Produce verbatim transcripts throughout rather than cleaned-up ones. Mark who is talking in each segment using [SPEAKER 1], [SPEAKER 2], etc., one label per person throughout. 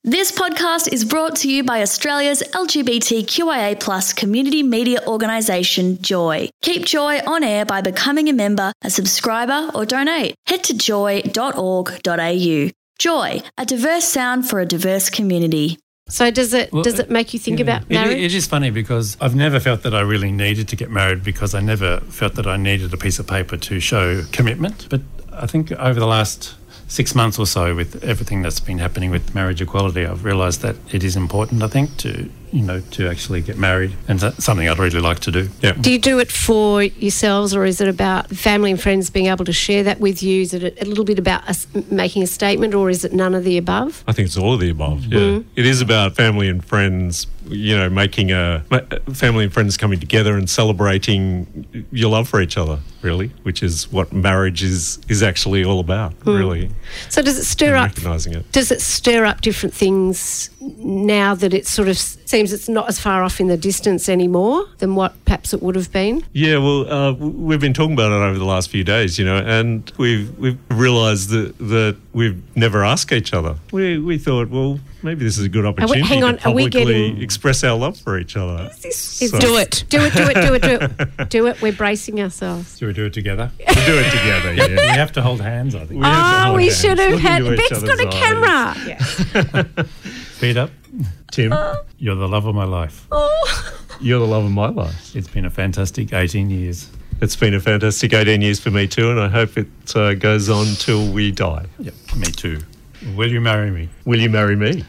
[SPEAKER 1] This podcast is brought to you by Australia's L G B T Q I A plus community media organisation, Joy. Keep Joy on air by becoming a member, a subscriber or donate. Head to joy dot org dot a u. Joy, a diverse sound for a diverse community.
[SPEAKER 2] So does it
[SPEAKER 3] well,
[SPEAKER 2] does it make you think
[SPEAKER 3] yeah.
[SPEAKER 2] about marriage?
[SPEAKER 3] It, it is funny because I've never felt that I really needed to get married because I never felt that I needed a piece of paper to show commitment. But I think over the last six months or so, with everything that's been happening with marriage equality, I've realised that it is important, I think, to you know to actually get married, and that's something I'd really like to do. Yeah.
[SPEAKER 2] Do you do it for yourselves, or is it about family and friends being able to share that with you? Is it a little bit about us making a statement, or is it none of the above?
[SPEAKER 4] I think it's all of the above. Yeah, mm. It is about family and friends. You know, making a family and friends coming together and celebrating your love for each other, really, which is what marriage is is actually all about, mm. really.
[SPEAKER 2] So does it stir up?
[SPEAKER 4] Recognising it.
[SPEAKER 2] Does it stir up different things now that it sort of seems it's not as far off in the distance anymore than what perhaps it would have been?
[SPEAKER 4] Yeah, well, uh, we've been talking about it over the last few days, you know, and we've we've realised that that we've never asked each other. We we thought, well, maybe this is a good opportunity
[SPEAKER 2] we, hang on,
[SPEAKER 4] to publicly
[SPEAKER 2] are we getting...
[SPEAKER 4] express our love for each other.
[SPEAKER 2] Is
[SPEAKER 4] so.
[SPEAKER 2] Do it. Do it, do it, do it, do it. Do it. We're bracing ourselves.
[SPEAKER 3] Should we do it together?
[SPEAKER 4] We'll do it together, yeah.
[SPEAKER 3] We have to hold hands, I think.
[SPEAKER 4] We
[SPEAKER 2] oh, we
[SPEAKER 4] hands,
[SPEAKER 2] should have had...
[SPEAKER 4] Beck's
[SPEAKER 2] got a
[SPEAKER 4] eyes.
[SPEAKER 2] camera. Yeah.
[SPEAKER 3] Speed up. Tim, uh, you're the love of my life.
[SPEAKER 2] Oh.
[SPEAKER 4] You're the love of my life.
[SPEAKER 3] It's been a fantastic eighteen years.
[SPEAKER 4] It's been a fantastic eighteen years for me too, and I hope it uh, goes on till we die.
[SPEAKER 3] Yep, me too. Will you marry me?
[SPEAKER 4] Will you marry me?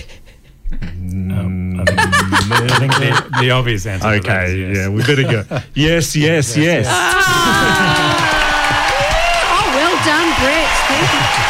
[SPEAKER 3] um, I think, I think the, the obvious answer
[SPEAKER 4] okay,
[SPEAKER 3] to that is yes.
[SPEAKER 4] Yeah, we better go. Yes, yes, yes. yes.
[SPEAKER 3] yes.
[SPEAKER 2] Ah. Oh, well done, Brett. Thank you.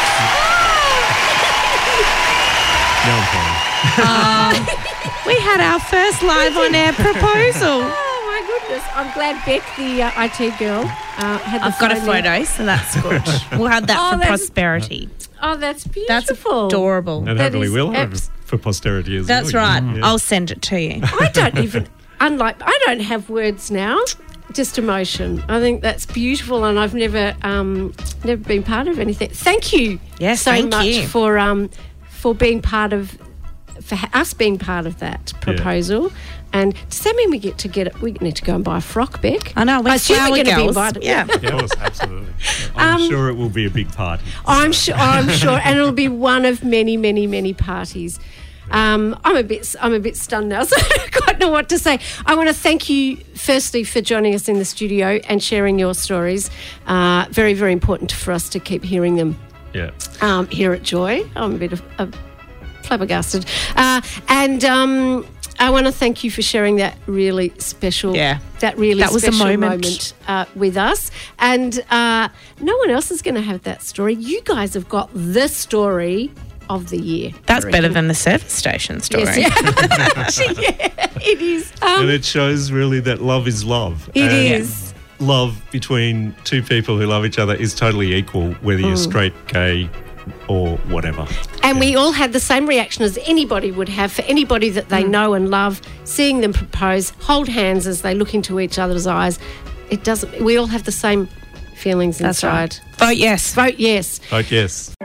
[SPEAKER 4] No, I'm fine.
[SPEAKER 5] Uh, we had our first live on air proposal.
[SPEAKER 2] Oh my goodness! I'm glad Beck, the uh, I T girl, uh, had the
[SPEAKER 5] I've got a
[SPEAKER 2] phone
[SPEAKER 5] photo,
[SPEAKER 2] in.
[SPEAKER 5] so that's good. We'll have that
[SPEAKER 2] Oh,
[SPEAKER 5] for
[SPEAKER 2] that's-
[SPEAKER 5] prosperity.
[SPEAKER 2] Oh, that's beautiful.
[SPEAKER 5] That's adorable.
[SPEAKER 4] And
[SPEAKER 2] That
[SPEAKER 4] hopefully
[SPEAKER 2] is
[SPEAKER 4] we'll have
[SPEAKER 2] abs-
[SPEAKER 4] for posterity as
[SPEAKER 5] That's
[SPEAKER 4] well.
[SPEAKER 5] right.
[SPEAKER 4] Yeah.
[SPEAKER 5] I'll send it to you.
[SPEAKER 2] I don't even, unlike, I don't have words now, just emotion. I think that's beautiful, and I've never, um, never been part of anything. Thank you,
[SPEAKER 5] Yes,
[SPEAKER 2] so
[SPEAKER 5] thank
[SPEAKER 2] much
[SPEAKER 5] you.
[SPEAKER 2] for um, for being part of, for us being part of that proposal. Yeah. And does that mean we get to get it? We need to go and buy a frock, Beck.
[SPEAKER 5] I know. We're
[SPEAKER 2] I assume
[SPEAKER 5] flower
[SPEAKER 2] we're going to be
[SPEAKER 5] girls.
[SPEAKER 2] invited.
[SPEAKER 5] Yeah.
[SPEAKER 3] Of course, absolutely.
[SPEAKER 4] I'm
[SPEAKER 2] Um,
[SPEAKER 4] sure it will be a big party.
[SPEAKER 2] I'm sure. I'm sure, and it'll be one of many, many, many parties. Um, I'm a bit. I'm a bit stunned now, so I don't quite know what to say. I want to thank you, firstly, for joining us in the studio and sharing your stories. Uh, very, very important for us to keep hearing them.
[SPEAKER 4] Yeah.
[SPEAKER 2] Um, here at Joy, I'm a bit of uh, flabbergasted, uh, and. Um, I want to thank you for sharing that really special,
[SPEAKER 5] Yeah.
[SPEAKER 2] that really
[SPEAKER 5] That was a
[SPEAKER 2] special
[SPEAKER 5] moment.
[SPEAKER 2] moment uh, with us. And uh, no one else is going to have that story. You guys have got the story of the year.
[SPEAKER 5] That's
[SPEAKER 2] I
[SPEAKER 5] better
[SPEAKER 2] reckon.
[SPEAKER 5] than the service station story.
[SPEAKER 2] Yes, yeah. Actually, yeah, it is. Um,
[SPEAKER 4] And it shows really that love is love.
[SPEAKER 2] it
[SPEAKER 4] and
[SPEAKER 2] is.
[SPEAKER 4] Love between two people who love each other is totally equal, whether you're straight, gay, or whatever.
[SPEAKER 2] And we all had the same reaction as anybody would have for anybody that they know and love, seeing them propose, hold hands as they look into each other's eyes. It doesn't. We all have the same feelings
[SPEAKER 5] That's
[SPEAKER 2] inside.
[SPEAKER 5] right. Vote yes.
[SPEAKER 2] Vote yes.
[SPEAKER 4] Vote yes.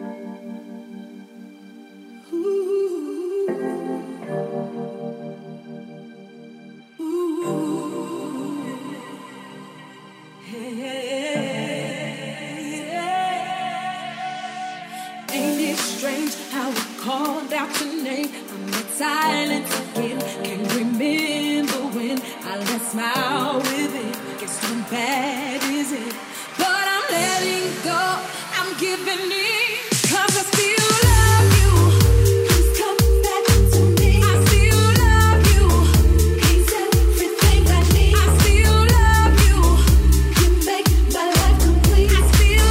[SPEAKER 6] Ain't it strange how we called out your name? I'm at silence again. Can't remember when I last smile with it. Guess too bad is it? But I'm letting go. I'm giving in. 'Cause I still love you. Please come back to me. I still love you. He's everything I need. I still love you. You make my life complete. I still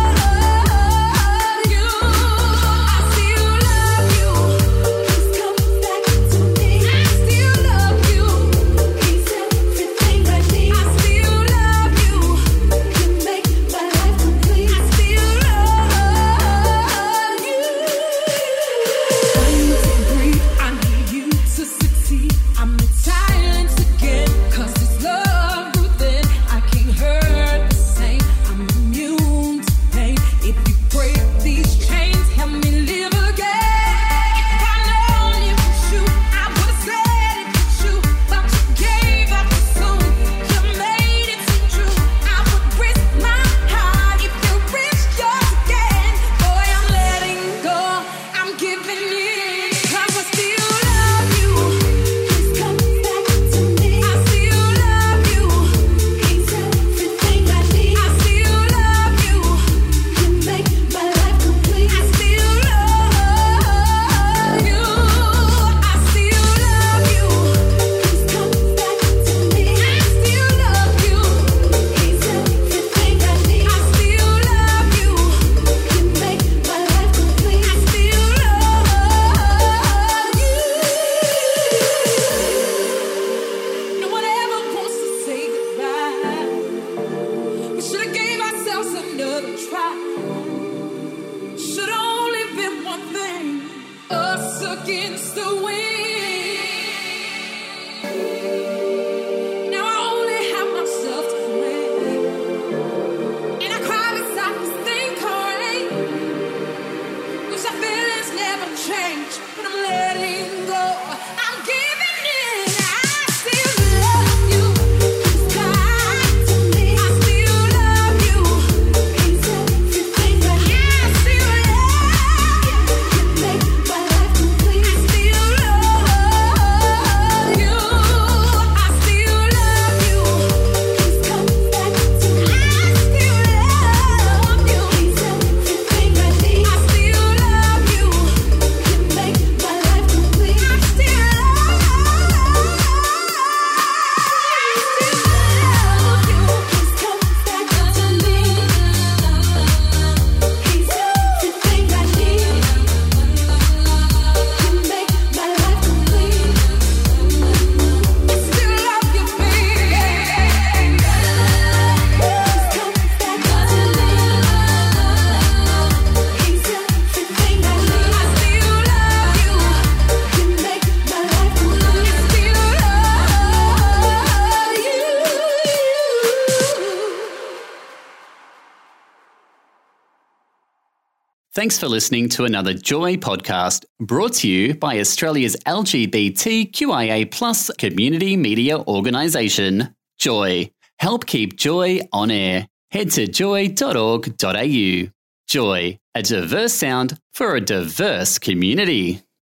[SPEAKER 6] love you. I still love you. Please come back to me. I still love you. He's everything I need. I still love you. You make my life complete. I still love
[SPEAKER 7] Thanks for listening to another Joy podcast brought to you by Australia's L G B T Q I A plus community media organisation, Joy. Help keep Joy on air. Head to joy dot org dot a u. Joy, a diverse sound for a diverse community.